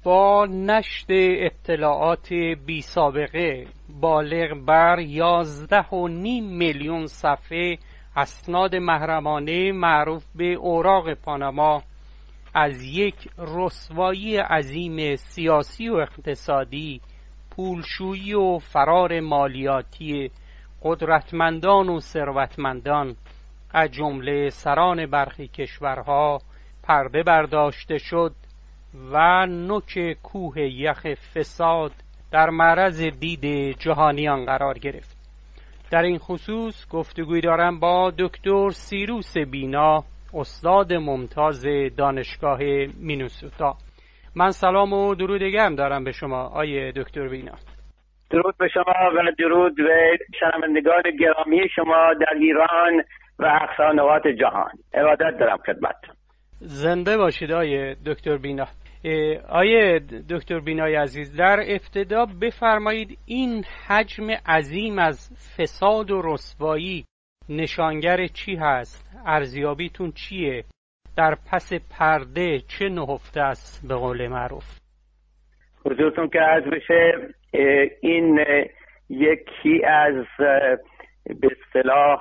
با نشر اطلاعات بی سابقه بالغ بر 11.5 میلیون صفحه اسناد محرمانه معروف به اوراق پاناما از یک رسوایی عظیم سیاسی و اقتصادی، پولشویی و فرار مالیاتی قدرتمندان و ثروتمندان از جمله سران برخی کشورها پرده برداشته شد و نوک کوه یخ فساد در معرض دید جهانیان قرار گرفت. در این خصوص گفتگوی دارم با دکتر سیروس بینا، استاد ممتاز دانشگاه مینسوتا. من سلام و درود گرم دارم به شما آیه دکتر بینا. درود به شما و درود به شنوندگان گرامی شما در ایران و اقصا نقاط جهان. ارادت دارم خدمتتون. زنده باشید آیه دکتر بینا. آیه دکتر بینای عزیز، در ابتدا بفرمایید این حجم عظیم از فساد و رسوایی نشانگر چی هست؟ ارزیابیتون چیه؟ در پس پرده چه نهفته است به قول معروف؟ حضورتون که عرض بشه، این یکی از به اصطلاح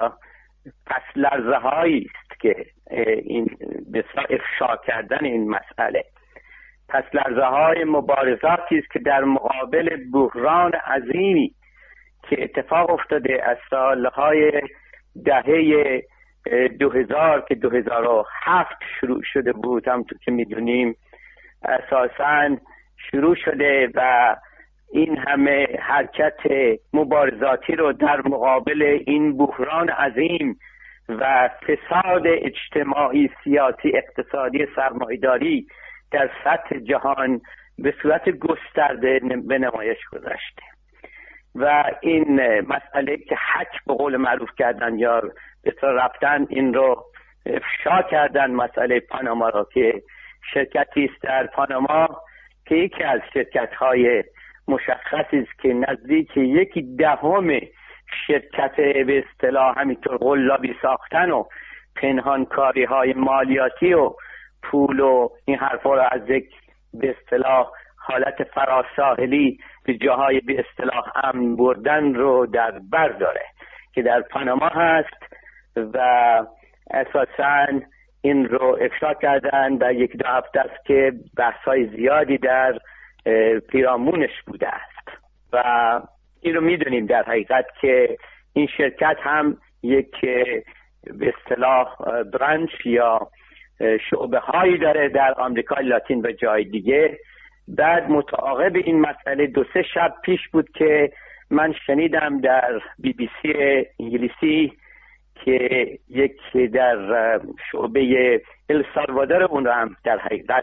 پس لرزه هایی است که این به افشا کردن این مسئله پس لرزه های مبارزاتی است که در مقابل بحران عظیمی که اتفاق افتاده از سالهای دهه 2000 که 2007 شروع شده بود. همونطور که میدونیم اساساً شروع شده و این همه حرکت مبارزاتی رو در مقابل این بحران عظیم و فساد اجتماعی، سیاسی، اقتصادی، سرمایه‌داری در سطح جهان به صورت گسترده به نمایش گذاشته و این مسئله که حک به قول معروف کردن یا به طور رفتن این رو افشا کردن، مسئله پاناما را که شرکتی است در پاناما که یکی از شرکت‌های مشخصی است که نزدیک 1/10 شرکت به اصطلاح همینطور قلابی ساختن و پنهانکاری‌های مالیاتی و پول و این حرفا رو از یک به اصطلاح حالت فراساحلی به جاهای به اصطلاح امن بردن رو در بر داره که در پاناما هست و اساساً این رو افشا کردن در 1-2 هفته است که بحث‌های زیادی در پیرامونش بوده است و این رو میدونیم در حقیقت که این شرکت هم یک به اصطلاح برانچ یا شعبه هایی داره در آمریکای لاتین و جای دیگه. بعد متعاقب این مسئله 2-3 شب پیش بود که من شنیدم در BBC انگلیسی که یک در شعبه السالوادور اون رو هم در حقیقت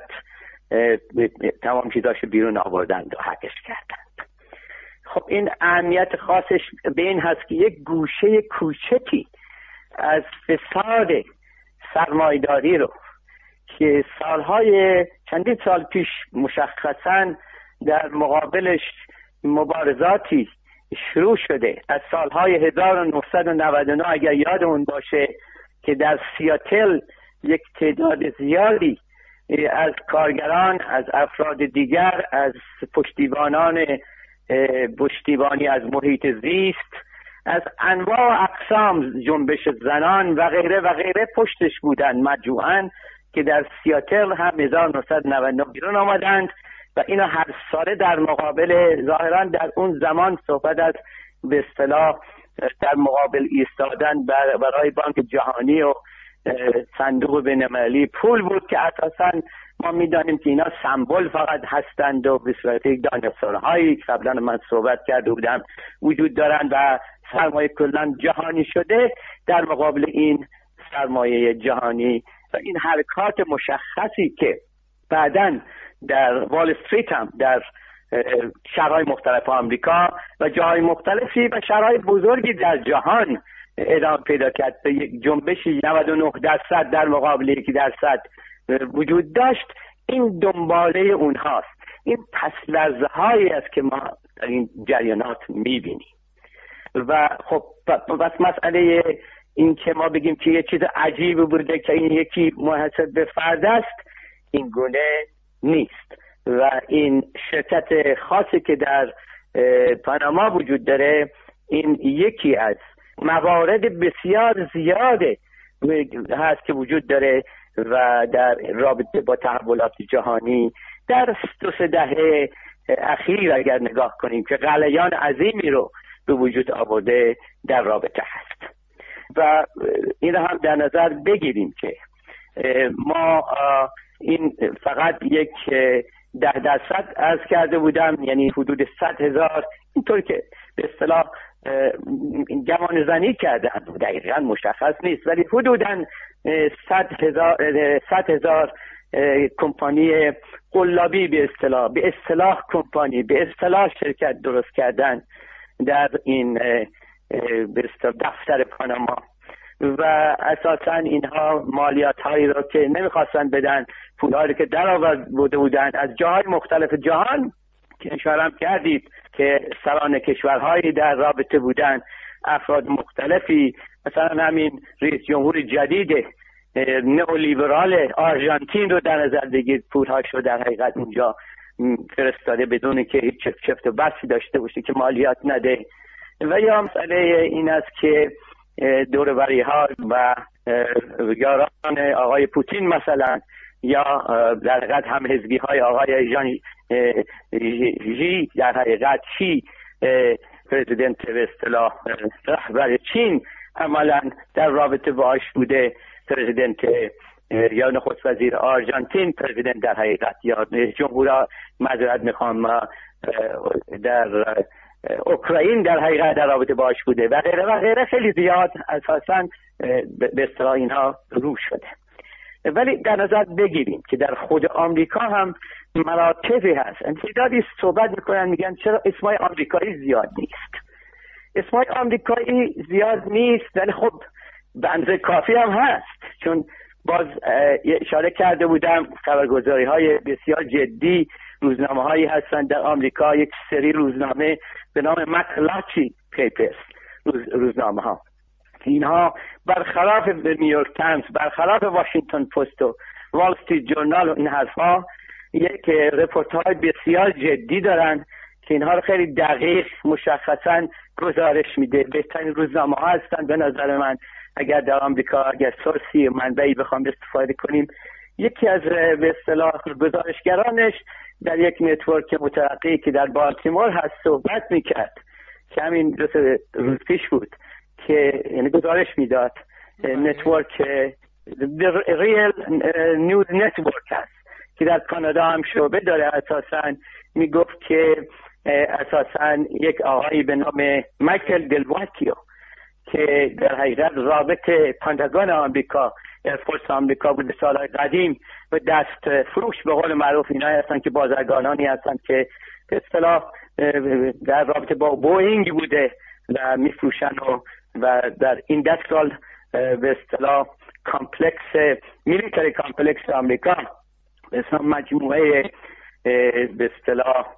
تمام چیزاشو بیرون آوردند و حکش کردند. خب این اهمیت خاصش به این هست که یک گوشه کوچکی از فساد سرمایه‌داری رو که چندین سال پیش مشخصاً در مقابلش مبارزاتی شروع شده از سالهای 1999 اگر یادمون باشه که در سیاتل یک تعداد زیادی از کارگران، از افراد دیگر، از پشتیبانی از محیط زیست، از انواع و اقسام جنبش زنان و غیره و غیره پشتش بودن مجموعاً که در سیاتل هم 1999 بیرون آمدند و اینا هر ساله در مقابل ظاهراً در اون زمان صحبت از به اصطلاح در مقابل ایستادن برای بانک جهانی و صندوق بین‌المللی پول بود که اساساً ما میدانیم که اینا سمبل فقط هستند و به صورت یک دایناسورهایی قبلا من صحبت کرده بودم وجود دارند و سرمایه کلاً جهانی شده در مقابل این سرمایه جهانی و این حرکات مشخصی که بعداً در وال استریت هم در شهرهای مختلف آمریکا و جاهای مختلفی و شهرهای بزرگی در جهان ادامه پیدا کرد. یک جنبشی 99% در مقابل 1% وجود داشت. این دنباله اونهاست. این پس لرزه هایی است که ما در این جریانات میبینیم و خب بس مسئله این که ما بگیم که یه چیز عجیبی بوده که این یکی محسوب به فرد است این گونه نیست و این شرکت خاصی که در پاناما وجود داره این یکی از موارد بسیار زیاده هست که وجود داره و در رابطه با تحولات جهانی در 2-3 دهه اخیر اگر نگاه کنیم که غلیان عظیمی رو به وجود آورده در رابطه هست و این هم در نظر بگیریم که ما این فقط یک 10% عرض کرده بودم، یعنی حدود 100,000 اینطور که به اصطلاح گمان زنی کردن، دقیقا مشخص نیست ولی حدوداً 100,000 کمپانی قلابی به اصطلاح کمپانی به اصطلاح شرکت درست کردن در این به اصطلاح دفتر پاناما و اساساً اینها مالیات هایی را که نمیخواستن بدن، پولهایی که در آورده بودن از جاهای مختلف جهان که اشاره کردید که سران کشورهایی در رابطه بودن، افراد مختلفی، مثلا همین رئیس جمهور جدید نئولیبرال آرژانتین رو در نظر بگیرید، پولهاش رو در حقیقت اونجا فرستاده بدون که هیچ چفت و بستی داشته باشه که مالیات نده. و یا مسئله این است که دوربری ها و یاران آقای پوتین مثلا یا در حقیقت هم حزبی های آقای ژان ژی در حقیقت چی پرزیدنت به اصطلاح رهبر چین عملا در رابطه باش بوده، پرزیدنت یا نخست وزیر آرژانتین پرزیدنت در حقیقت یا جمهور معذرت میخوام در اوکراین در حقیقت در رابطه باش بوده و غیره و غیره، خیلی زیاد اساساً به اصطلاح اینها رو شده. ولی در نظر بگیریم که در خود آمریکا هم مراتبی هست، انتدادی صحبت میکنن میگن چرا اسمای آمریکایی زیاد نیست. اسمای آمریکایی زیاد نیست ولی خب بنز کافی هم هست، چون باز اشاره کرده بودم خبرگزاری های بسیار جدی، روزنامه هایی هستند در آمریکا، یک سری روزنامه به نام مکلاچی پیپرز روزنامه ها، اینها برخلاف نیویورک تایمز، برخلاف واشنگتن پست و وال استریت جورنال و این حرفا یک رپورت‌های بسیار جدی دارن که اینها رو خیلی دقیق مشخصاً گزارش میده. بهترین روزنامه ها هستن به نظر من اگر در آمریکا، اگر سورسی منبعی بخوام استفاده کنیم. یکی از به اصطلاح گزارشگرانش در یک نتورک مترقی که در بالتیمور هست صحبت میکرد که همین 2 روز پیش بود که یعنی گزارش میداد نتورک ریل نیوز نتورک هست که در کانادا هم شعبه داره. اساساً میگفت که اساساً یک آقایی به نام مایکل دلواتیو که در حقیقت رابط پنتاگون آمریکا، ارفورس آمریکا بود سالهای قدیم و دست فروش به قول معروف اینا هستن که بازرگانانی هستن که به اصطلاح در رابطه با بوئینگ بوده و میفروشن و در ایندستریال به اصطلاح کامپلکس میلیتری کامپلکس آمریکا به مجموعه به اصطلاح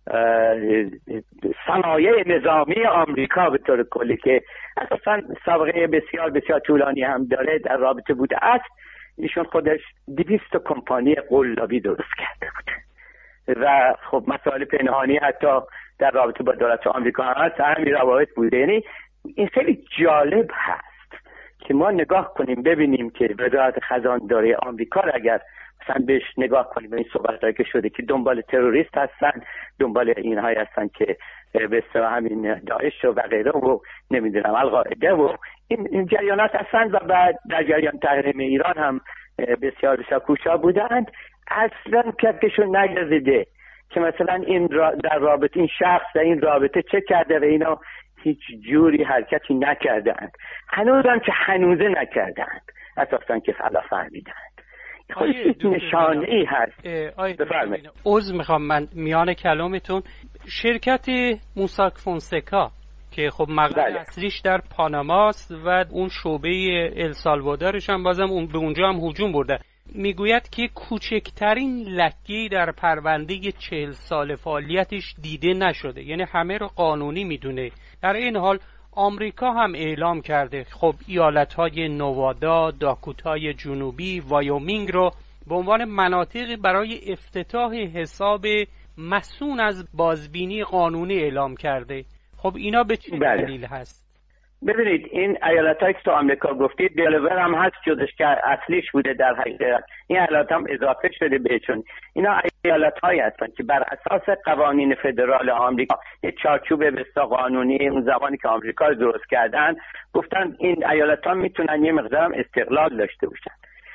صنایع نظامی آمریکا به طور کلی که اساساً سابقه بسیار بسیار طولانی هم داره در رابطه بوده است. ایشون خودش 200 کمپانی قلابی درست کرده بود و خب مسائل پنهانی حتی در رابطه با دولت آمریکا هست، همین روابط بوده. یعنی این خیلی جالب هست که ما نگاه کنیم ببینیم که وزارت خزانداری آمریکا را اگر مثلا بهش نگاه کنیم به این صحبت‌هایی که شده که دنبال تروریست هستن، دنبال اینهایی هستن که به اصطلاح همین داعش و غیره و نمیدونم القاعده و این جریانات هستن و بعد در جریان تحریم ایران هم بسیار بسیار کوشا بودند، اصلا کفشون نگزیده که مثلا این در رابطه این شخص در این رابطه چه کرده و اینا هیچ جوری حرکتی نکردند، هنوزم که هنوزه نکردند، اساسا که فلا فهمیدند. خودش نشانه ای هست. بفرمایید. عذر میخوام من میان کلامتون. شرکت موساک فونسکا که خب مقر اصلیش در پاناماست و اون شعبه السالوادورش هم بازم اون به اونجا هم هجوم برده، میگوید که کوچکترین لکه‌ای در پرونده 40 سال فعالیتش دیده نشده، یعنی همه رو قانونی میدونه. در این حال آمریکا هم اعلام کرده خب ایالت‌های نوادا، داکوتای جنوبی، وایومینگ رو به عنوان مناطقی برای افتتاح حساب مسئول از بازبینی قانونی اعلام کرده. خب اینا به چه دلیل هست؟ ببینید این ایالت‌هایی که تو آمریکا گفتید، دلور هم هست جزش که اصلیش بوده، در حقیقت این ایالت هم اضافه شده بهشون. اینا ایالت‌هایی هستن که بر اساس قوانین فدرال آمریکا، یک چارچوب بسیار قانونی اون زمانی که آمریکا رو درست کردن، گفتن این ایالت‌ها میتونن یه مقدار استقلال داشته باشن.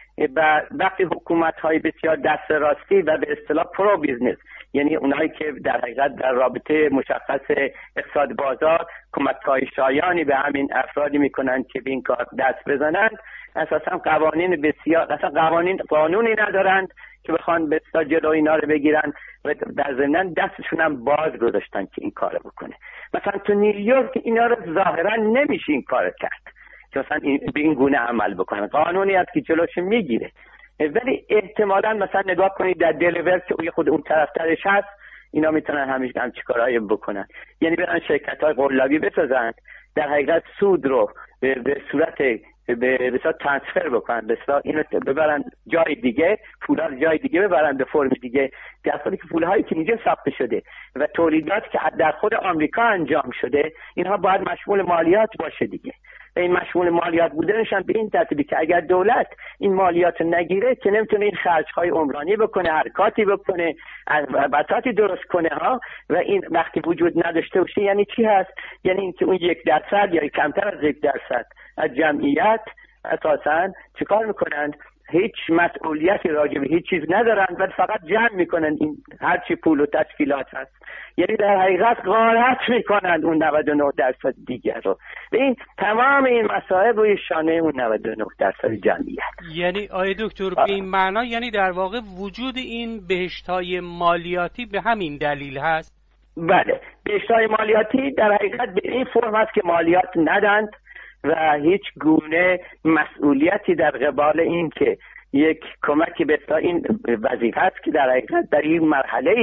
و وقتی حکومت‌های بسیار دست راستی و به اصطلاح پرو بیزنس، یعنی اونایی که در حقیقت در رابطه مشخص اقتصاد بازار کمک‌های شایانی به همین افرادی میکنن که به این کار دست بزنند، اساسا قوانین بسیار قانونی ندارند که بخوان بسیار جلوی اینا رو بگیرن و در ضمن دستشون هم باز گذاشتن که این کارو بکنه. مثلا تو نیویورک اینا رو ظاهرا نمیشه این کارو کرد که مثلا به این گونه عمل بکنن، قانونی هست که جلوش میگیره. ولی احتمالاً مثلا نگاه کنید در دلور که خود اون طرفترش هست، اینا میتونن همیشه هم چیکارایی بکنن، یعنی برن شرکت‌های قلابی بسازن، در حقیقت سود رو به صورت به صورت ترانسفر بکنن، به صورت اینو ببرن جای دیگه، پولا رو جای دیگه ببرن به فرم دیگه، در حالی که پول‌هایی که اینجا ساخته شده و تولیدات که در خود آمریکا انجام شده، اینها باید مشمول مالیات باشه دیگه. این مشمول مالیات بودنش هم به این ترتیبی که اگر دولت این مالیات نگیره که نمیتونه این خرج‌های عمرانی بکنه، حرکاتی بکنه، بساطی درست کنه ها. و این وقتی وجود نداشته باشه یعنی چی هست؟ یعنی اینکه اون 1% یا کمتر از 1% از جمعیت اساساً چیکار میکنند؟ هیچ مسئولیتی راجع به هیچ چیز ندارند و فقط جمع میکنند این هرچی پول و تشکیلات هست، یعنی در حقیقت غارت میکنند اون 99% دیگر رو. و این تمام این مسائل روی شانه اون 99% جمعیت. یعنی آقای دکتر به این معنا یعنی در واقع وجود این بهشت‌های مالیاتی به همین دلیل هست؟ بله، بهشت‌های مالیاتی در حقیقت به این فرم هست که مالیات ندند و هیچ گونه مسئولیتی در قبال این که یک کمکی به این وظیفه است که در حقیقت در این مرحله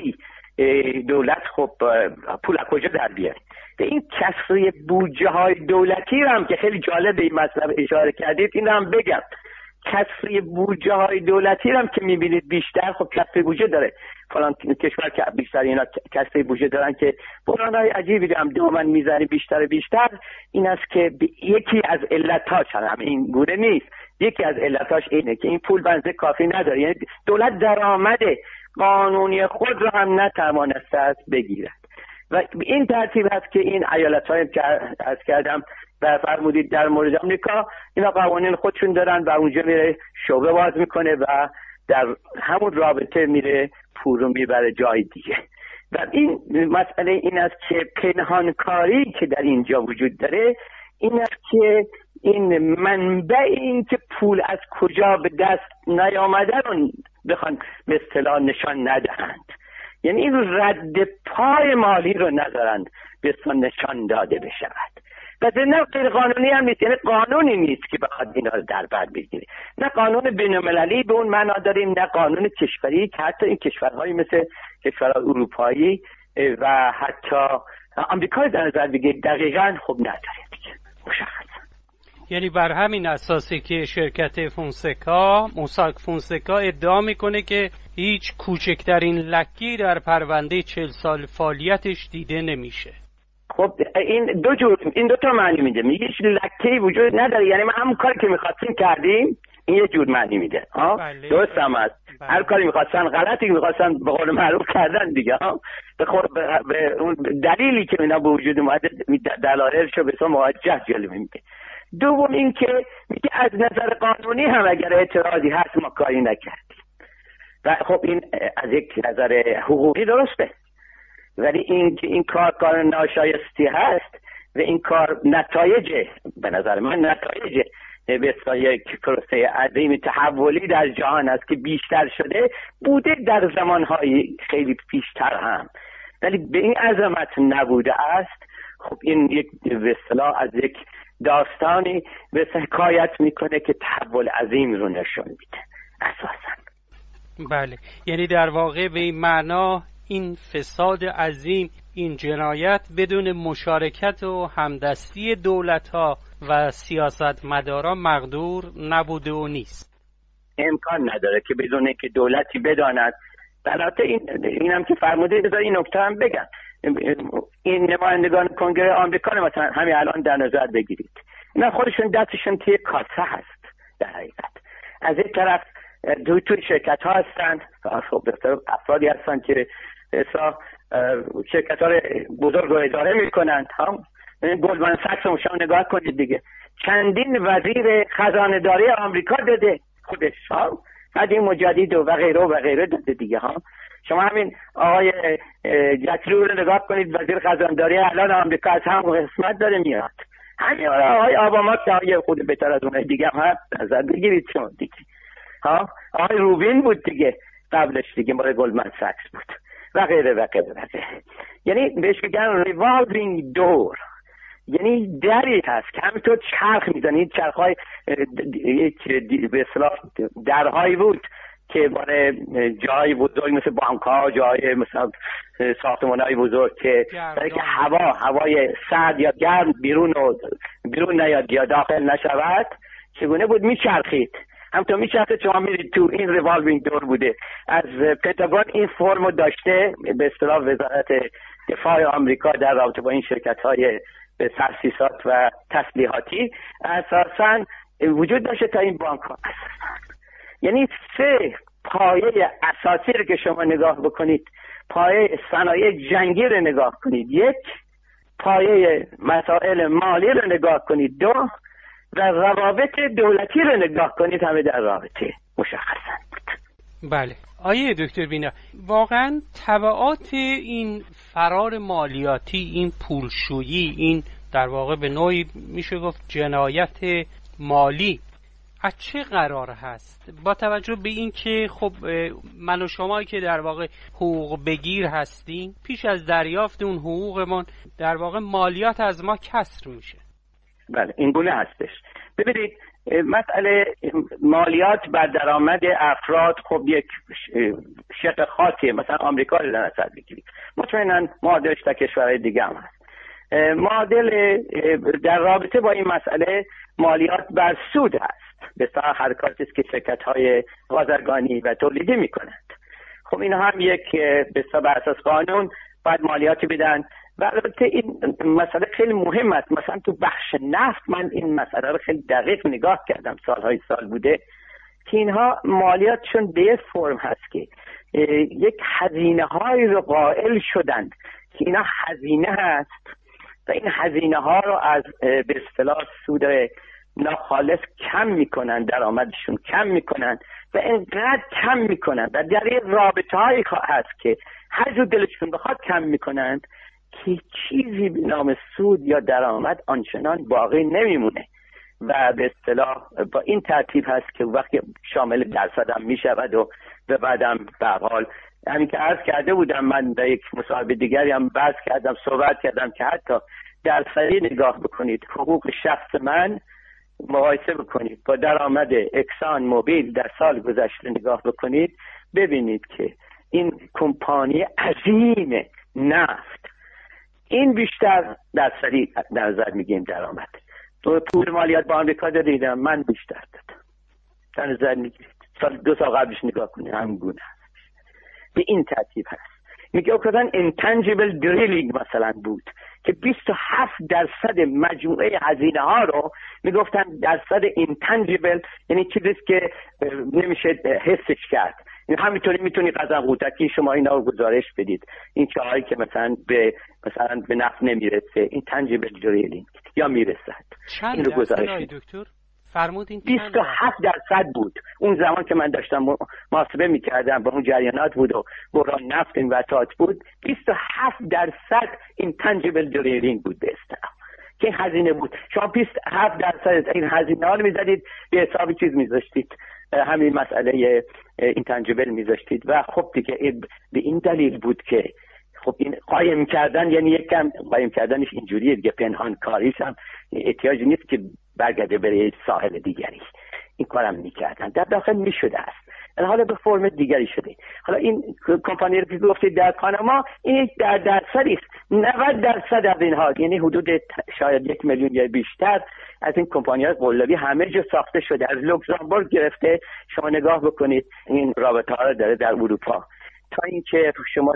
دولت خب پول از کجا در بیاره. این کسری بودجه های دولتی هم که خیلی جالب این مطلب اشاره کردید، این هم بگم، کسری بودجه های دولتی هم که میبینید بیشتر، خب کسری بودجه داره فلان کشور که بیشتر اینا کسری بودجه دارن که برانهای عجیبی هم دومن میزنی بیشتر این است که یکی از علتاش هم این گونه نیست، یکی از علتاش اینه که این پول بنزه کافی نداره، یعنی دولت درآمد قانونی خود رو هم نتوانسته است بگیرد و این ترتیب هست که این ایالت‌های که از کردم و فرمودید در مورد آمریکا، اینا قوانین خودشون دارن و اونجا میره شعبه باز میکنه و در همون رابطه میره پول رو میبره جای دیگه. و این مسئله این است که پنهانکاری که در اینجا وجود داره این است که این منبع این که پول از کجا به دست نیامده رو بخوان به اصطلاح نشان ندهند، یعنی این رد پای مالی رو ندارند بسیار نشان داده بشود. و نه غیر قانونی هم نیست، یعنی قانونی نیست که بخواد اینا رو در بر بگیره، نه قانون بین‌المللی به اون معنا داریم، نه قانون کشوری که حتی این کشورهایی مثل کشورهای اروپایی و حتی آمریکا در نظر بگیرید دقیقاً خب نداره دیگه مشخص. یعنی بر همین اساسی که شرکت فونسکا موساک فونسکا ادعا میکنه که هیچ کوچکترین لکی در پرونده 40 سال فعالیتش دیده نمیشه. خب این دو تا معنی میده، میگه هیچ لکه‌ای وجود نداره، یعنی ما همون کاری که می‌خواستیم کردیم، این یه جور معنی میده ها. بله. درست هم است. بله. هر کاری می‌خواستن غلطی می‌خواستن به قول معروف کردن دیگه ها. به اون دلیلی که اینا به وجود اومده دلایلشو به تو موجه جلوه میده. دوم این که میگه از نظر قانونی هم اگر اعتراضی هست ما کاری نکردیم و خب این از یک نظر حقوقی درسته، ولی این کار ناشایستی هست و این کار نتایج به نظر من نتایج بسیار یک پروسه عظیم تحولی در جهان است که بیشتر شده بوده در زمانهای خیلی پیشتر هم، ولی به این عظمت نبوده است. خب این یک به اصطلاح از یک داستانی به حکایت میکنه که تحول عظیم رو نشون میده اساسا. بله، یعنی در واقع به این معنا این فساد عظیم، این جنایت بدون مشارکت و همدستی دولت‌ها و سیاستمداران مقدور نبوده و نیست. امکان نداره که بدون که دولتی بداند. البته اینم که فرمودید بذار این نکته هم بگم، این نمایندگان کنگره آمریکا رو مثلا همین الان در نظر بگیرید، اینا خودشون دستشون توی کاسه هست در حقیقت. از یک طرف توی شرکت ها هستن، خب افرادی هستن که شرکت ها رو بزرگ رو اداره میکنن. گلدمن ساکس رو شما نگاه کنید دیگه، چندین وزیر خزانه داری آمریکا داده خودش، قدیم و جدید و غیره و غیره داده دیگه. شما همین آقای جکلو رو نگاه کنید، وزیر خزانه داری الان آمریکا، از هم قسمت داره میاد. همین آقای اوباما که آقای خود بهتر از اون دیگه هم هست، نظر بگیرید شما دیگه. آقای روبین بود دیگه قبلش دیگه، مال گلدمن ساکس بود و غیره و غیره و غیره. یعنی بهش میگن ریوالوینگ دور، یعنی دری هست که همینطور چرخ میزنید. چرخ‌های به اصطلاح درهایی بود که برای جای بزرگ مثل بانک‌ها، جای مثلا ساختمان‌های بزرگ که برای که هوای سرد یا گرم بیرون نیاد یا داخل نشود، چگونه بود میچرخید. همونطور میچرخید شما میرید تو، این ریوالوینگ دور بوده. از پنتاگون این فرمو داشته، به اصطلاح وزارت دفاع آمریکا در رابطه با این شرکت‌های به تأسیسات و تسلیحاتی اساساً وجود داشته تا این بانک ها. یعنی 3 پایه اساسی رو که شما نگاه بکنید، پایه صنایع جنگی رو نگاه کنید، 1 پایه مسائل مالی رو نگاه کنید، 2 و روابط دولتی رو نگاه کنید، همه در رابطه مشخصاً بود. بله آیه دکتر بینا، واقعا تبعات این فرار مالیاتی، این پولشویی، این در واقع به نوعی میشه گفت جنایت مالی از چه قرار هست؟ با توجه به این که خب من و شما که در واقع حقوق بگیر هستیم، پیش از دریافت اون حقوقمون در واقع مالیات از ما کسر میشه. بله این گونه هستش. ببینید مسئله مالیات بر درآمد افراد خب یک شق خاصیه. مثلا آمریکا رو در نظر بگیرید، مطمئنا معادلش در کشورهای دیگه هم هست. معادل در رابطه با این مسئله مالیات بر سود هست، به صلاح حرکاتی است که شرکت‌های بازرگانی و تولیدی می‌کنند. خب این هم یک به اساس قانون باید مالیاتی بدن. و البته این مسئله خیلی مهم است. مثلا تو بخش نفت من این مسئله رو خیلی دقیق نگاه کردم، سالهای سال بوده که اینها مالیاتشون به یک فرم هست که یک هزینه‌هایی رو قائل شدند که اینا هزینه هست و این هزینه ها رو از به اصطلاح سود ناخالص کم میکنن، درآمدشون کم میکنن و اینقدر کم میکنن و در این رابطه هایی هست که هر جور دلشون بخواد کم میکنن که چیزی به نام سود یا درآمد آنچنان باقی نمیمونه. و به اصطلاح با این ترتیب هست که وقتی شامل درصد هم میشود و بعدم به هر حال همین که عرض کرده بودم، من در یک مصاحبه دیگری هم بحث کردم، صحبت کردم که حتی درصدی نگاه بکنید حقوق شخص من مقایسه بکنید با درآمد اکسان موبیل در سال گذشته نگاه بکنید، ببینید که این کمپانی عظیم نفت این بیشتر درصدی در نظر میگیم درآمد. تو پول مالیات با آمریکا دادیدم، من بیشتر دادم. در نظر میگیرید 2 سال قبلش نگاه کنید همین گونه هست. به این ترتیب هست. میگه اوکران intangible drilling مثلا بود که 27% مجموعه هزینه ها رو میگفتن درصد intangible، یعنی چیزی که نمیشه حسش کرد. همینطوری میتونی قزم قوتکی شما اینا رو گزارش بدید، این چاهایی که مثلا به نفت نمیرسه intangible drilling یا میرسد، این رو گزارش بدید. دکتر فرمودین 27% بود اون زمان که من داشتم محاسبه میکردم، با اون جریانات بود و بحران نفت این وسط بود. 27% intangible drilling بود به اصطلاح که هزینه بود. شما 27% این هزینه ها رو میزدید به حساب چیز میذاشتید، همین مسئله intangible میذاشتید. و خب دیگه به این دلیل بود که خب این قایم کردن، یعنی یکم قایم کردنش اینجوریه دیگه، پنهان کاریش هم احتیاجی نیست که برگرده بره ساحل دیگری. این کارم میکردن، در داخل میشده است، حالا به فرم دیگری شده. حالا این کمپانی رو که گفتید در پاناما، این در درصدی است، 90% از اینها، یعنی حدود شاید 1 میلیون یا بیشتر از این کمپانی‌های قلابی همه جا ساخته شده. از لوکزامبورگ گرفته، شما نگاه بکنید این رابطه‌ها رو داره در اروپا، تا اینکه شما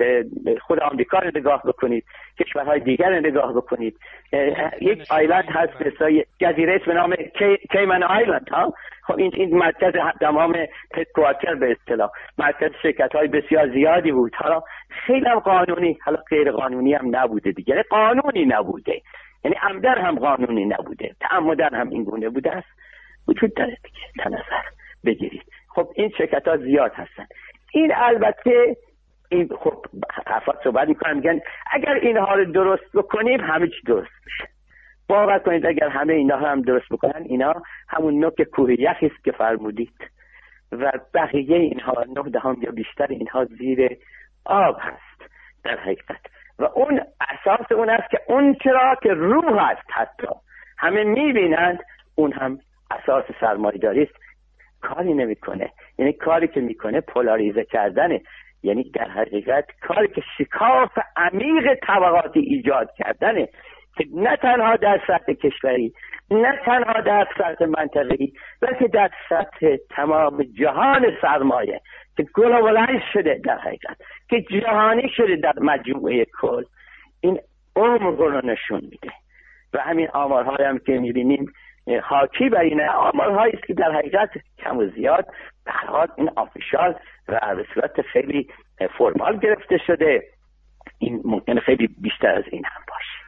خود آمریکا رو نگاه بکنید، کشورهای دیگر رو نگاه بکنید. یک آیلند هست به جزیره به نام کیمن آیلند ها. خب این مرکز تمام هدکوارتر به اصطلاح، مرکز شرکت‌های بسیار زیادی بود. حالا خیلی هم قانونی، حالا غیر قانونی هم نبوده دیگه، قانونی نبوده، یعنی عمدن هم قانونی نبوده، تعمدن هم این گونه بوده است، وجود داره دیگه، تا نظر بگیرید. خب این شرکت‌ها زیاد هستن. این البته این خب افراد صحبت میکنن میگن اگر اینها رو درست بکنیم همه چی درست میشه. باور کنید اگر همه اینا هم درست بکنن، اینا همون نوک کوه یخی است که فرمودید و بقیه اینها 9 یا بیشتر اینها زیر آب هست در حقیقت. و اون اساس اون است که اون چرا که روح هست، حتی همه میبینند، اون هم اساس سرمایه‌داری است، کاری نمیکنه. یعنی کاری که میکنه پولاریزه کردنه، یعنی در حقیقت کاری که شکاف عمیق طبقاتی ایجاد کردنه که نه تنها در سطح کشوری، نه تنها در سطح منطقه‌ای، بلکه در سطح تمام جهان سرمایه که گلوبالایز شده، در حقیقت که جهانی شده در مجموعه کل، این عمق رو نشون میده. و همین آمارهایی هم که میبینیم حاکی بر این آمارهایی است که در حقیقت کم و زیاد به هر حال این آفیشال و به صورت خیلی فرمال گرفته شده. این ممکنه خیلی بیشتر از این هم باشه.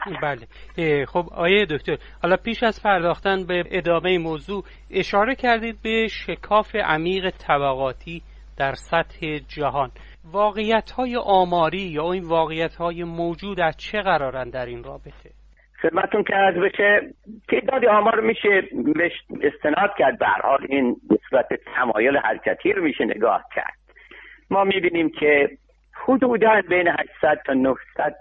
بله. خب آیه دکتر، حالا پیش از پرداختن به ادامه موضوع اشاره کردید به شکاف عمیق طبقاتی در سطح جهان. واقعیت‌های آماری یا این واقعیت‌های موجود از چه قرارن در این رابطه؟ خدمتون که عرض بشه تعدادی آمار میشه استناد کرد، به هر حال این به صورت تمایل حرکتی رو میشه نگاه کرد. ما میبینیم که حدوداً بین 800 تا 900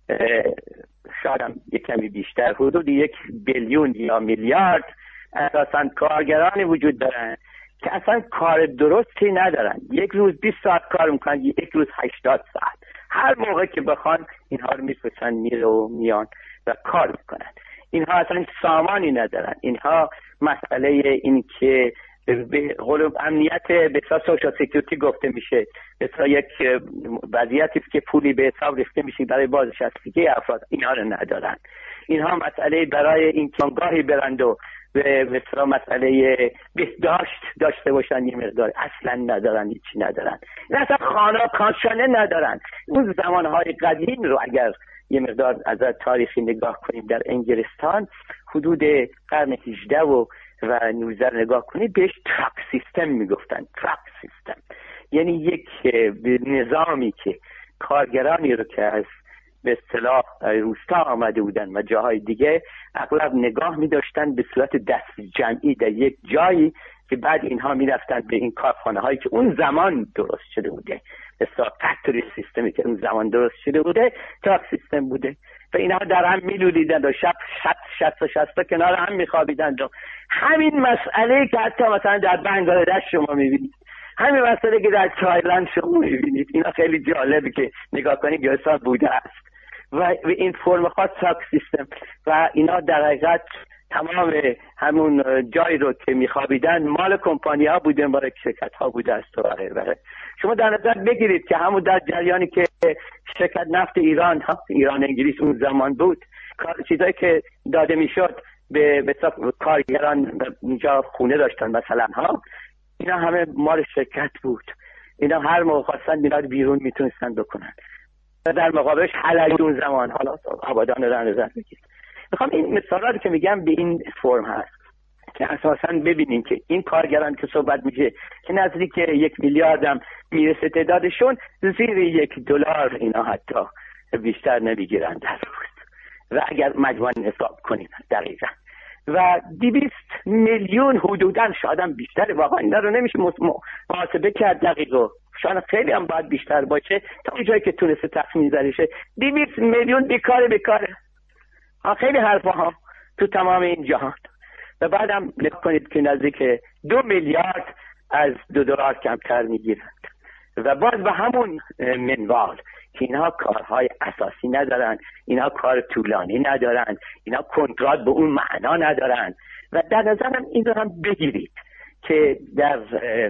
شاید هم یک کمی بیشتر، حدود 1 بیلیون یا میلیارد اساساً کارگرانی وجود دارن که اصلا کار درستی ندارن. یک روز 20 ساعت کار میکنن، یک روز 80 ساعت. هر موقع که بخوان اینها رو میفرستن میره و میان و کار میکنن. اینها اصلا سامانی ندارن. اینها مسئله این که به قول امنیت به اساس سوشال سکیوریتی گفته میشه، مثلا یک وضعیتی که پولی به حساب ریخته میشه برای بازنشستگی افراد، اینها رو ندارن. اینها مسئله برای این کانگاهی برند و مثلا مسئله بهداشت داشته باشن یه مقدار اصلا ندارن، هیچی ندارن. این اصلا خانه کاشانه ندارن. اون زمانهای قدیم رو اگر یه مقدار از تاریخی نگاه کنیم در انگلستان حدود قرن 18 و 19 نگاه کنید، بهش تراک سیستم میگفتن. تراک سیستم یعنی یک نظامی که کارگرانی رو که از به اصطلاح روستا آمده بودن و جاهای دیگه اغلب نگاه می‌داشتن به صورت دست جمعی در یک جایی که بعد اینها می‌رفتن به این کارخانه هایی که اون زمان درست شده بوده، مثلا فکتوری سیستمی که اون زمان درست شده بوده، تراک سیستم بوده و اینها در هم میلولیدند و شب 60 کنار هم میخوابیدند. و همین مسئله که حتی مثلا در بنگلادش شما میبینید، همین مسئله که در تایلند شما میبینید، اینا خیلی جالبه که نگاه کنید گرسان بوده است و این فرم خاص تراک سیستم و اینا در حقیقت تمام همون جایی رو که میخوابیدن مال کمپانی ها بوده، مال شرکت ها بوده است و غیره. شما در نظر بگیرید که همون در جریانی که شرکت نفت ایران انگلیس اون زمان بود، چیزایی که داده میشد به کارگران اینجا خونه داشتن مثلا ها، اینا همه مال شرکت بود. اینا هر موقع خواستن میاد بیرون میتونستن بکنن و در مقابلش حلال اون زمان حالا آبادان رو در نظر بگیرید. میخوام این مثالاتی که میگم به این فرم هست که اساساً ببینیم که این کارگران که صحبت میشه که نزدیک 1 میلیارد هم میرسه تعدادشون، زیر $1 اینا حتی بیشتر نمیگیرن در روز و اگر مجموعاً حساب کنیم دقیقاً و 200 میلیون حدوداً شاید هم بیشتر، واقعا اینا رو نمیشه محاسبه کرد دقیقاً، شاید خیلی هم باید بیشتر باشه تا اون جایی که تونسته تخمین زده شه. 200 میلیون بیکاره خیلی حرفا ها تو تمام این جهان و بعدم نگاه کنید که نزدیک 2 میلیارد از $2 کمتر میگیرند و باز به همون منوال که اینها کارهای اساسی ندارن، اینها کار طولانی ندارن، اینها کنترات به اون معنا ندارن. و در نظرم این رو هم بگیرید که در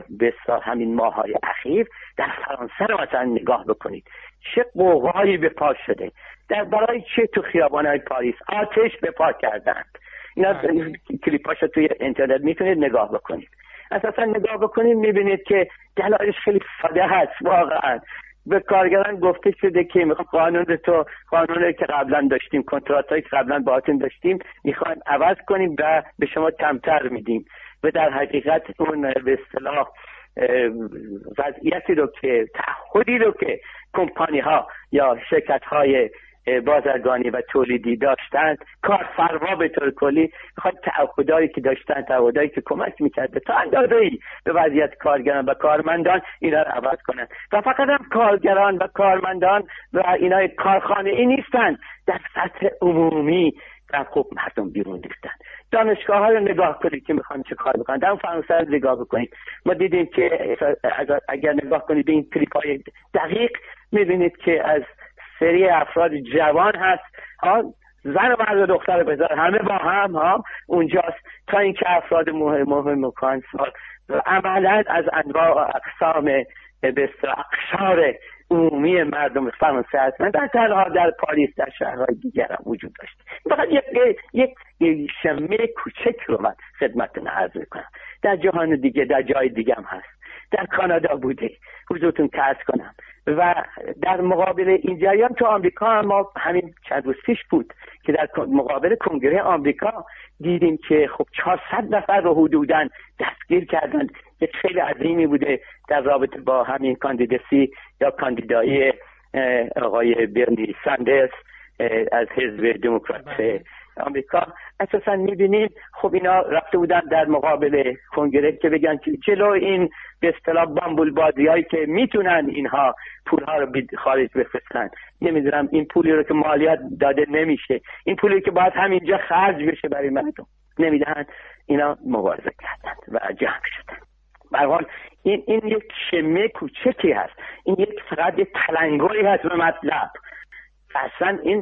همین ماه‌های اخیر در فرانسه رو مثلا نگاه بکنید چه قوقایی به پا شده، در برای چه تو خیابان‌های پاریس آتش به پا کردند. اینا کلیپاشو توی اینترنت میتونید نگاه بکنید. اساسا نگاه بکنید میبینید که دلایلش خیلی ساده هست. واقعا به کارگران گفته شده که میخوام قانونی که قبلا داشتیم، کنتراتایی که قبلا باهاتون داشتیم میخوایم عوض کنیم و به شما کمتر میدیم. و در حقیقت اون به اصطلاح وضعیتی رو که تعهدی رو که کمپانی ها یا شرکت های بازرگانی و تولیدی داشتند، کارفرما به طور کلی میخواد تعهدایی که داشتن، تعهدایی که کمک میکرده تا اندازه‌ای به وضعیت کارگران و کارمندان اینا رو عوض کنند. و فقط هم کارگران و کارمندان و اینا کارخانه ای نیستن، در سطح عمومی و خب مردم بیرون ریختن. دانشگاه ها رو نگاه کنید که میخوان چه کار بکنن. در فرانسه رو نگاه بکنید، ما دیدیم که اگر نگاه کنید به این کلیپ های دقیق میبینید که از سری افراد جوان هست، زن و مرد و دختر و پسر همه با هم اونجاست، تا اینکه افراد مهم و کانسال و عملا از انواع و اقسام به اقشار عمومی مردم فرانسه هستند. در تنها در پاریس، در شهرهای دیگر هم وجود داشت. فقط یک شمه کوچک رو من خدمتتون عرض میکنم. در جهان دیگه، در جای دیگه هم هست. در کانادا بوده، حضورتون که عرض کنم. و در مقابل این جریان تو آمریکا هم ما همین چند روز پیش بود که در مقابل کنگره آمریکا دیدیم که خب 400 نفر رو حدوداً دستگیر کردن. یک خیلی عظیمی بوده در رابطه با همین کاندیداسی یا کاندیدایی آقای برنی ساندرز از حزب دموکرات آمریکا. اساسا میبینیم خب اینا رفته بودن در مقابل کنگره که بگن که جلو این به اصطلاح بامبول بازیایی که میتونن اینها پولها رو خارج بفرستن، نمیدونم این پولی رو که مالیات داده نمیشه، این پولی که باید همینجا خرج بشه برای مردم نمیدن، اینا مبارزه کردن و جمع شدن. به هر حال این یک شمه کوچکی هست، این یک فقط یک تلنگری هست به مطلب. اصلا این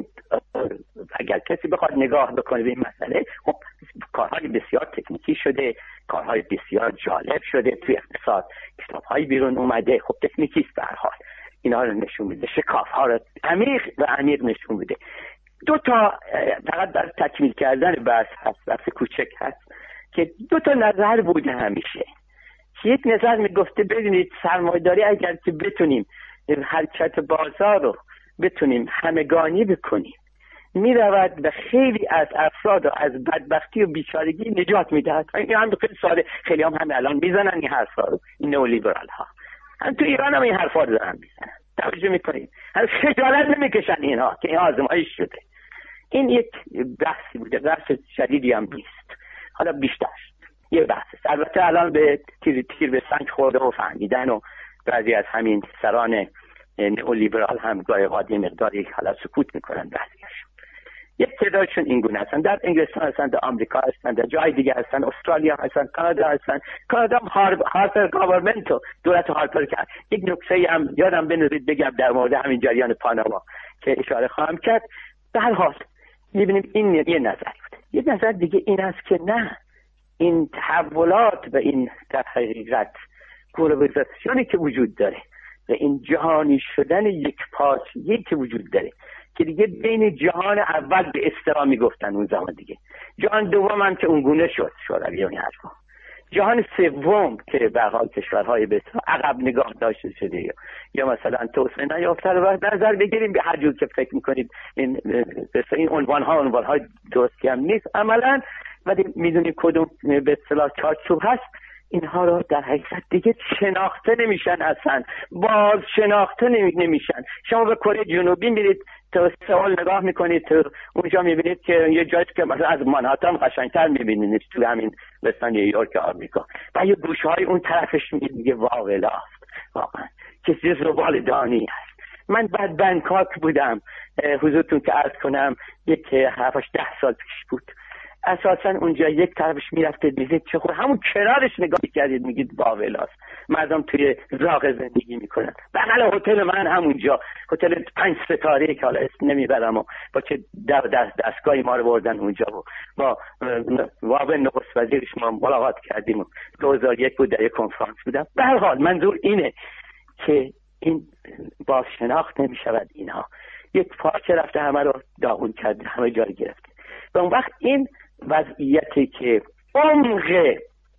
اگر کسی بخواد نگاه بکنه به این مسئله، خب کارهای بسیار تکنیکی شده، کارهای بسیار جالب شده توی اقتصاد، کتاب‌های بیرون اومده، خب تکنیکی است به هر حال. اینا رو نشون میده، شکاف‌ها رو عمیق نشون میده. دو تا فقط در تکمیل کردن بحث کوچک هست که دو تا نظر بوده همیشه. یک نظر میگفته ببینید سرمایه‌داری اگر که بتونیم حرکت بازار رو بتونیم همگانی بکنیم، میرود و خیلی از افراد رو از بدبختی و بیچارگی نجات میدهد. این هم خیلی ساده، خیلی هم الان میزنن این حرفا رو، این نئولیبرال ها هم تو ایران هم این حرفا رو دارن میزنن. توجه میکنید، هنوز خجالت نمیکشن اینها که این آزمایش شده. این یک بحثی بوده، بحث شدیدی هم نیست. حالا بیشتر یه بحث است. البته الان به تیر به سنگ خورده و فهمیدن و بعضی از همین سران نئولیبرال هم گاهی اوقات مقداری حالا سکوت میکنن. بعضیاشون یک تعدادشون این گونه هستن، در انگلستان هستن، در آمریکا هستن، در جای دیگه هستن، استرالیا هستن، کانادا هستن. کانادا هم هارپر گاورمنت و دولت هارپر کرد. یک نکته هم یادم بنویسید بگم در مورد همین جریان پاناما که اشاره خواهم کرد. به هر حال میبینیم این یه نظر بود. یه نظر دیگه این است که نه، این تحولات و این در حقیقت گلوبالیزاسیونی که وجود داره و این جهانی شدن یک پارچگی که وجود داره که دیگه بین جهان اول به اصطلاح میگفتن اون زمان، دیگه جهان دوم هم که اونگونه شد شوروی حرفا، جهان سوم که به حال کشورهای به عقب نگاه داشته شده یا مثلا توسعه نیافته رو در نظر بگیریم، به هر جور که فکر میکنید این عنوان‌ها درستی هم نیست عملاً، ولی میدونید کدوم به اصطلاح چارچوب هست. اینها رو در حقیقت دیگه شناخته نمیشن، اصلا باز شناخته نمیشن. شما به کره جنوبی میرید تا سوال نگاه میکنید، اونجا میبینید که یه جایی که مثلا از منهاتن قشنگتر میبینید تو همین مثلا نیویورک آمریکا، و یه گوشهای اون طرفش میگه واقعاست واقعا کسی زبال دانی هست. من بعد بنکاک بودم، حضورتون که عرض کنم یک 7-10 سال پیش بود. اساسا اونجا یک طرفش میرفتید میدید چه خوب، همون کنارش نگاه میکردید میگید واولاست، مردم توی زاغ زندگی میکنن. بغل هتل من همونجا، هتل 5 ستاره که حالا اسم نمیبرم، و با چه دستگاهی ما رو بردن اونجا و با واقع نخست وزیرش ما ملاقات کردیم. 2001 بود، در یک کنفرانس بودم. به هر حال منظور اینه که این باز شناخت نمیشود. اینها یک پارچه رفته همه رو داغون کرده، همه جا گرفته. و اون وقت این وضعیتی که عمق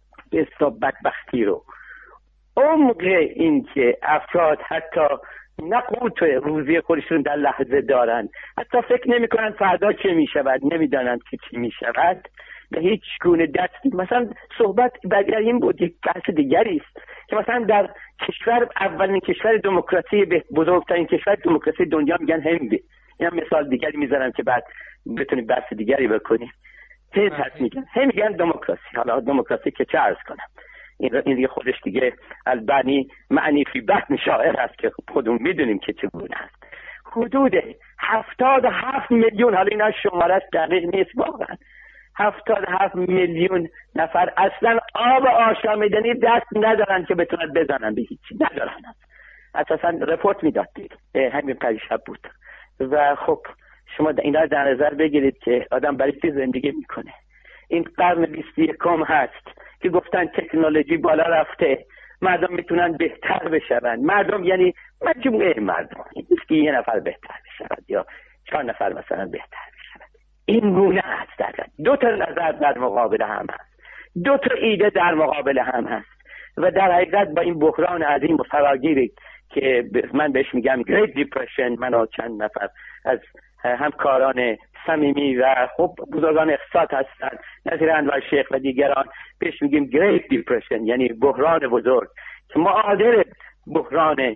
بدبختی رو، عمق این که افراد حتی نه قوت روزی خودشون در لحظه دارن، حتی فکر نمی کنن فردا چه می شود، نمی دانند که چی می شود، به هیچ گونه دستی. مثلا صحبت در این بود، یک بحث دیگری است که مثلا در کشور، اولین کشور دموکراسی، بزرگترین کشور دموکراسی دنیا میگن هند. این مثال دیگری میذارم که بعد بتونید بحث دیگری بکنیم. هند هست میگن دموکراسی. حالا دموکراسی که چه عرض کنم، این دیگه خودش دیگه البانی معنی فی بطن شاعر هست که خودمون میدونیم که چگونه است. حدود 77 میلیون، حالا اینا شمارش دقیق نیست واقعا، 77 میلیون نفر اصلا آب آشامیدنی دست ندارن که بتونن بزنن به هیچی، ندارن. اساسا رپورت میداد همین پریشب بود. و خب شما اینا در نظر بگیرید که آدم برای چی زندگی میکنه. این قرن 21 هست که گفتن تکنولوژی بالا رفته، مردم میتونن بهتر بشون. مردم یعنی مجموعه مردم، نیست که یه نفر بهتر بشود یا 4 نفر مثلا بهتر بشود. این گونه است. دو تا نظر در مقابل هم هست، دو تا ایده در مقابل هم هست. و در حقیقت با این بحران عظیم و فراگیری که من بهش میگم Great Depression، من و چند نفر از همکاران صمیمی و خب بزرگان اقتصاد هستن، نظیر انور شیخ و دیگران، بهش میگیم Great Depression، یعنی بحران بزرگ که معادل بحران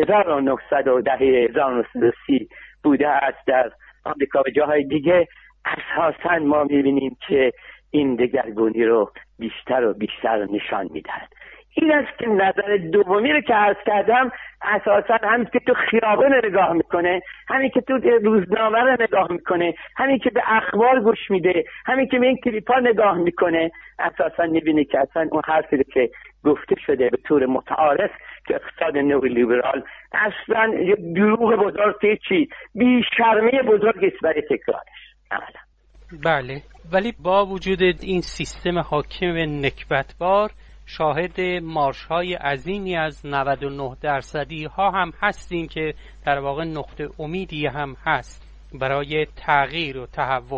1930 بوده است در آمریکا و جاهای دیگه. اساساً ما میبینیم که این دگرگونی رو بیشتر و بیشتر نشان میدهد. این است که نظر دومی رو که عرض کردم، اساساً همین که تو خیابان نگاه میکنه، همین که تو روزنامه رو نگاه میکنه، همین که به اخبار گوش میده، همین که به این کلیپا نگاه میکنه، اساساً میبینه که اصلا اون حرفی که گفته شده به طور متعارف که اقتصاد نئولیبرال اصلا یه دروغ بزرگ، چی بی‌شرمی بزرگی است برای تکرارش. بله، ولی با وجود این سیستم حاکم نکبتبار، شاهد مارش‌های عظیمی از 99% ها هم هستیم که در واقع نقطه امیدی هم هست برای تغییر و تحول.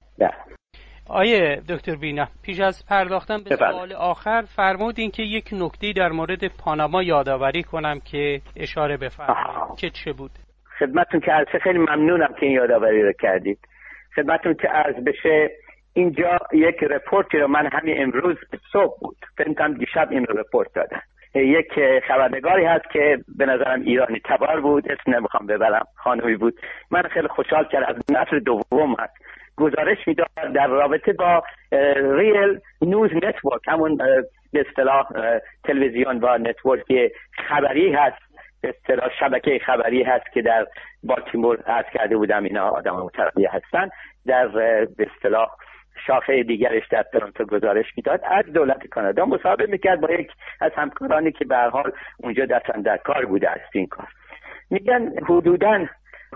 آیه دکتر بینا، پیش از پرداختن به سوال آخر فرمودین که یک نکته در مورد پاناما یادآوری کنم که اشاره بفرمایید که چه بود؟ خدمتتون که عرض، خیلی ممنونم که این یادآوری رو کردید. خدمتتون که عرض بشه، اینجا یک رپورتی رو من همین امروز صبح بود، فکر کنم دیشب این رو رپورت دادن. یک خبرنگاری هست که به نظرم ایرانی تبار بود، اسم نمیخوام ببرم، خانومی بود. من خیلی خوشحال کرد، از نشر دوم هست، گزارش میداد در رابطه با ریل نیوز نتورک، همون به اصطلاح تلویزیون و نتورک خبری هست، به اصطلاح شبکه خبری هست که در بالتیمور عرض کرده بودم اینا آدم محترمی هستن. در به اصطلاح شاخه دیگرش در تورنتو گزارش میداد، از دولت کانادا مصاحبه میکرد با یک از همکارانی که به هر حال اونجا دستن در کار بوده است این کار. میگن حدوداً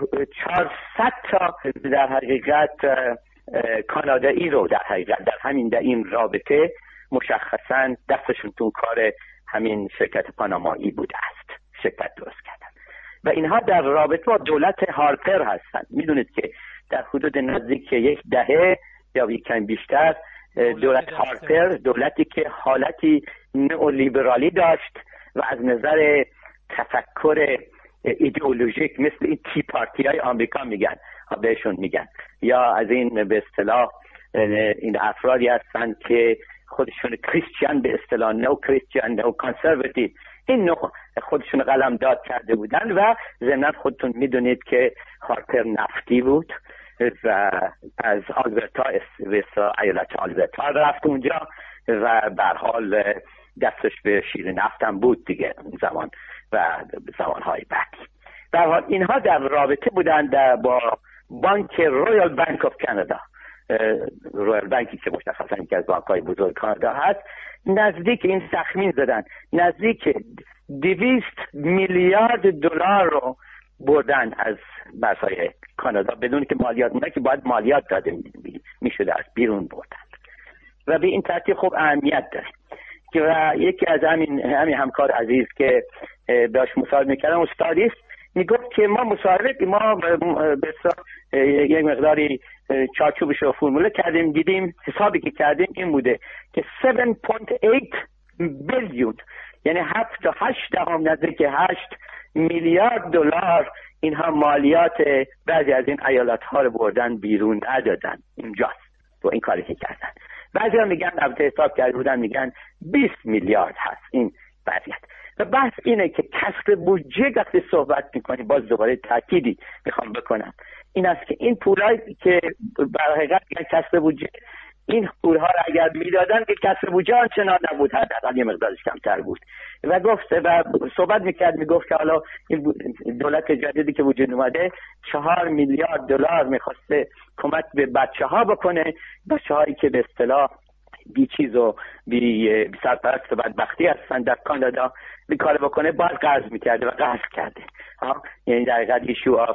400 تا در حقیقت کانادایی رو در حقیقت در این رابطه مشخصاً دستشون تو کار همین شرکت پانامایی بوده است، شرکت درست کردن و اینها در رابطه با دولت هارپر هستند. میدونید که در حدود نزدیک 10 دهه یا یکم بیشتر دولت هارپر، دولتی که حالتی نئولیبرالی داشت و از نظر تفکر ایدئولوژیک مثل این تی پارتی های آمریکا بهشون میگن، یا از این به اصطلاح این افرادی هستن که خودشون کریستیان به اصطلاح نو کریستیان نو کانسرواتیو این نوع خودشون قلم داد کرده بودن. و ضمن خودتون میدونید که هارپر نفتی بود و از آلبرتا ایالت آلبرتا رفت اونجا و به هر حال دستش به شیر نفتم بود دیگه اون زمان و زمانهای بعدی. به هر حال اینها در رابطه بودند با بانک رویال بانک آف کانادا رویال بانکی که مشخصا یکی از بانک‌های بزرگ کانادا هست، نزدیک این تخمین زدن نزدیک 200 میلیارد دلار رو بردن از مرزهای کانادا بدون که مالیات مونه که باید مالیات داده میشده از بیرون بردن و به این ترتیب خوب اهمیت داره. و یکی از همین همکار عزیز که باش مصاحبه میکردم استادی است، میگفت که ما یک مقداری چارچوبش رو فرموله کردیم، دیدیم حسابی که کردیم این بوده که 7.8 بیلیون یعنی 7.8 نزدیک 8 میلیارد دلار اینها مالیات بعضی از این ایالت ها رو بردن بیرون ندادن اینجاست و این کاری که کردن. بعضی ها میگن البته حساب کرده بودن میگن 20 میلیارد هست این وضعیت. و بحث اینه که کسر بودجه وقتی صحبت میکنی، باز دوباره تأکیدی میخوام بکنم این است که این پولایی که در حقیقت کسر بودجه، این پولها را اگر میدادن که کسر بودجه آنچنان نبود، حداقل یه مقدارش کمتر بود. و صحبت میکرد میگفت که حالا این دولت جدیدی که وجود اومده 4 میلیارد دلار میخواسته کمک به بچه‌ها بکنه، بچه‌هایی که به اصطلاح بی چیز و بی سرپرست و بدبختی هستن در کانادا، بی کار بکنه باید قرض میکرده و قرض کرده. یعنی در حقیقت ایشو آف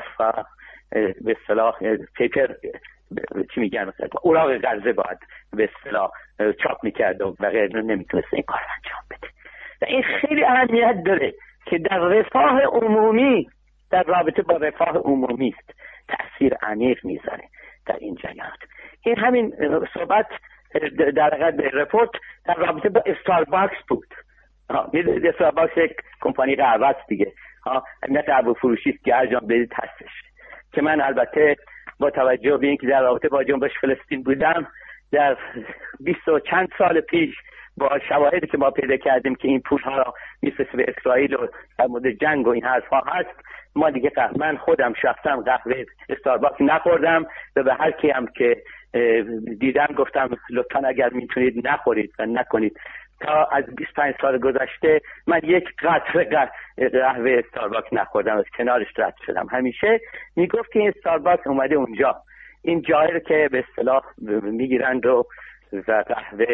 به اصطلاح پیپر چی میگن، اوراق قرضه باید به اصطلاح چاپ میکرد و غیره، نمیتونست این کار انجام بده. و این خیلی اهمیت داره که در رفاه عمومی، در رابطه با رفاه عمومی است تأثیر عمیق میذاره در این جریانات. این همین صحبت در حقیقت رپورت در رابطه با استارباکس بود. استارباکس یک کمپانی قهوه است دیگه، نه قهوه فروشی است که هر جا برید هستش. که من البته با توجه به اینکه در رابطه با جنبش فلسطین بودم، در 20 و چند سال پیش با شواهدی که ما پیدا کردیم که این پول‌ها را میفرسته به اسرائیل و در مورد جنگ و این حرف‌ها هست، ما دیگه من خودم شخصا قهوه استارباکس نخوردم و به هر کی هم که دیدم گفتم لطفاً اگر میتونید نخورید و نکنید. تا از 25 سال گذشته من یک قطره قهوه استارباکس نخوردم، از کنارش رد شدم. همیشه میگفت که این استارباکس اومده اونجا، این جایی رو که به اصطلاح میگیرند و قهوه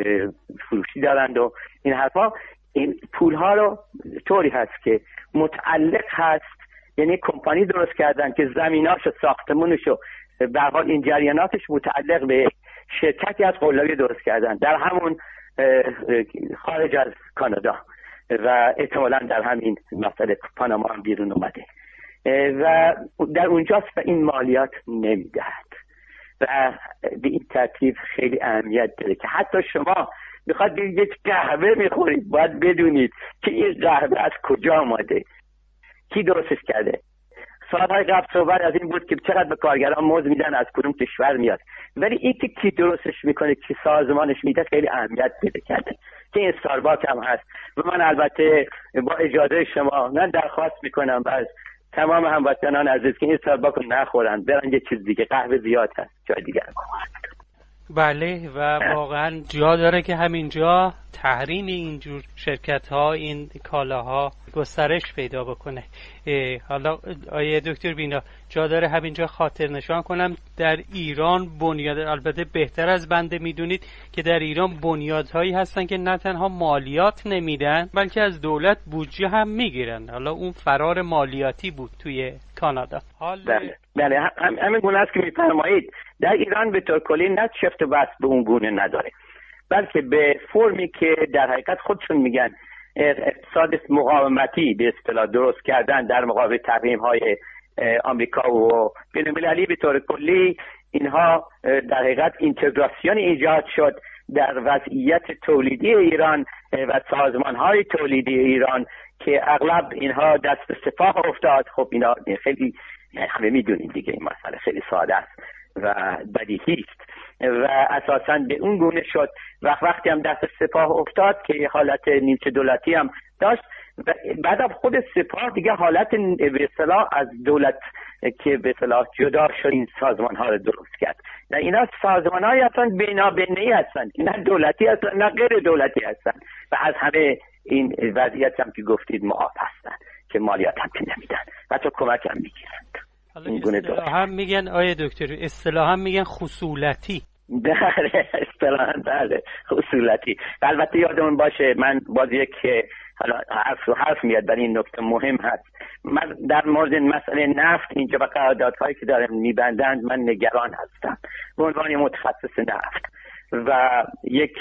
فروشی دارند و این حرفا، این پولها رو طوری هست که متعلق هست، یعنی کمپانی درست کردن که زمیناش و ساختمونش و به هر حال این جریاناتش متعلق به شرکتی از قلابی درست کردن در همون خارج از کانادا و احتمالاً در همین مسئله پاناما هم بیرون اومده و در اونجاست و این مالیات نمیدهد. و به این ترتیب خیلی اهمیت داره که حتی شما میخواد یک قهوه میخورید باید بدونید که این قهوه از کجا آمده، کی درستش کرده. سالهای قبل صحبت از این بود که چقدر به کارگران مزد میدن، از کدوم کشور میاد، ولی این که کی درستش میکنه، کی سازمانش میده خیلی اهمیت پیدا کرده که این استارباکس هم هست. و من البته با اجازه شما من درخواست میکنم از تمام هموطنان عزیز که این استارباکس رو نخورن، برن یه چیز دیگه، قهوه زیاد هست جای دیگه. بله و واقعا جا داره که همینجا تحریم اینجور شرکت ها، این کالاها گسترش پیدا بکنه. حالا آیه دکتر بینا جا داره همینجا خاطر نشان کنم در ایران بنیاد، البته بهتر از بنده میدونید که در ایران بنیادهایی هستن که نه تنها مالیات نمیدن بلکه از دولت بودجه هم میگیرن. حالا اون فرار مالیاتی بود توی کانادا. بله همین گونه است که میفرمایید. در ایران به طور کلی نه شفت و بست به اون گونه نداره، بلکه به فرمی که در حقیقت خودشون میگن اقتصاد مقاومتی به اصطلاح درست کردن در مقابل تحریم‌های آمریکا و بین‌المللی. به طور کلی اینها در حقیقت اینتگراسیون ایجاد شد در وضعیت تولیدی ایران و سازمان‌های تولیدی ایران که اغلب اینها دست سپاه افتاد. خب اینا خیلی همه میدونید دیگه، این مسئله خیلی ساده است و بدیهی است و اساساً به اون گونه شد. وقتی هم دست سپاه افتاد که حالت نیمچه دولتی هم داشت و بعد خود سپاه دیگه حالت به اصطلاح از دولت که به اصطلاح جدا شد این سازمان ها رو درست کرد. و اینا سازمان های اصلا بینابینی هستن، نه دولتی هستن نه غیر دولتی هستن و از همه این وضعیت هم که گفتید معاف هستن که مالیات هم که نمیدن، حتی کمک هم میگیرند. حالا اصطلاحاً میگن آیه دکتر، اصطلاحاً میگن خصولتی. بله اصطلاحاً بله خصولتی. البته یادمون باشه، من باز یک حالا حرف میاد، برای این نکته مهم هست. من در مورد مسئله نفت اینجا و قراردادهایی که دارن میبندند من نگران هستم به عنوان متخصص نفت. و یک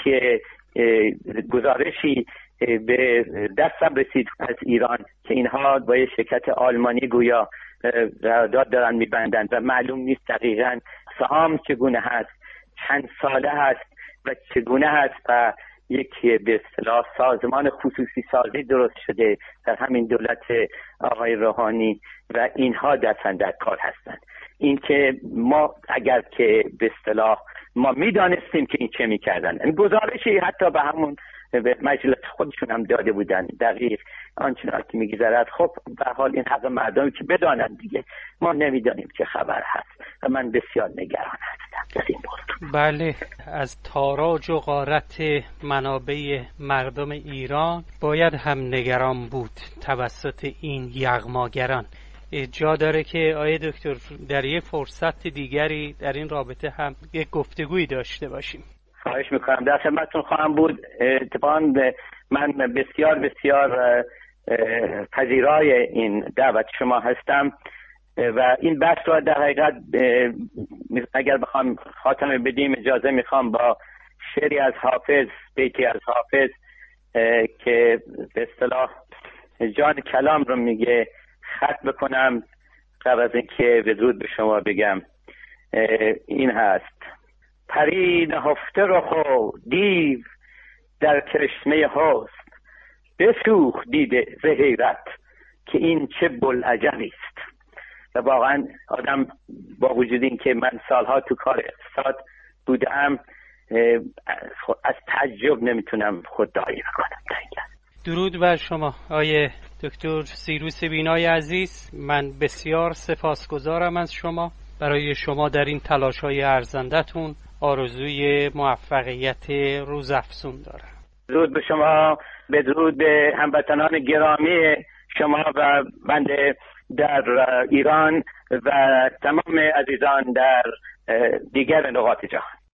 گزارشی به دستم رسید از ایران که اینها با یک شرکت آلمانی گویا قرارداد دارن میبندند و معلوم نیست دقیقاً سهام چگونه هست، چند ساله هست و چگونه هست. و یک به اصطلاح سازمان خصوصی سازی درست شده در همین دولت آقای روحانی و اینها دستن در کار هستند. این که ما اگر که به اصطلاح ما میدانستیم که این چه میکردن، این گزارشی حتی به همون به مجلس خودشون هم داده بودن دقیق آنچنان که میگذرد. خب به حال این حق مردمی که بدانند دیگه، ما نمیدانیم چه خبر هست و من بسیار نگران هستم از این موضوع. بله، از تاراج و غارت منابع مردم ایران باید هم نگران بود توسط این یغماگران. جا داره که آیه دکتر در یک فرصت دیگری در این رابطه هم یک گفتگویی داشته باشیم. خواهش میکنم، در خدمتتون خواهم بود. اتفاقاً من بسیار بسیار پذیرای این دعوت شما هستم و این بحث را در حقیقت اگر بخوام خاتمه بدیم اجازه میخوام با شعری از حافظ، بیتی از حافظ که به اصطلاح جان کلام رو میگه ختم بکنم قبل از اینکه بدرود به شما بگم. این هست: پری نهفته رخ و دیو در کرشمه حسن، بسوخت دیده ز حیرت که این چه بوالعجبی است. و واقعا آدم با وجود این که من سالها تو کار اقتصاد بودم از تعجب نمیتونم خودداری بکنم. درود بر شما آیه دکتر سیروس بینای عزیز. من بسیار سپاسگزارم از شما. برای شما در این تلاش‌های ارزنده‌تون آرزوی موفقیت روزافزون دارم. درود به شما، بدرود به هموطنان گرامی شما و بنده در ایران و تمام عزیزان در دیگر نقاط جهان.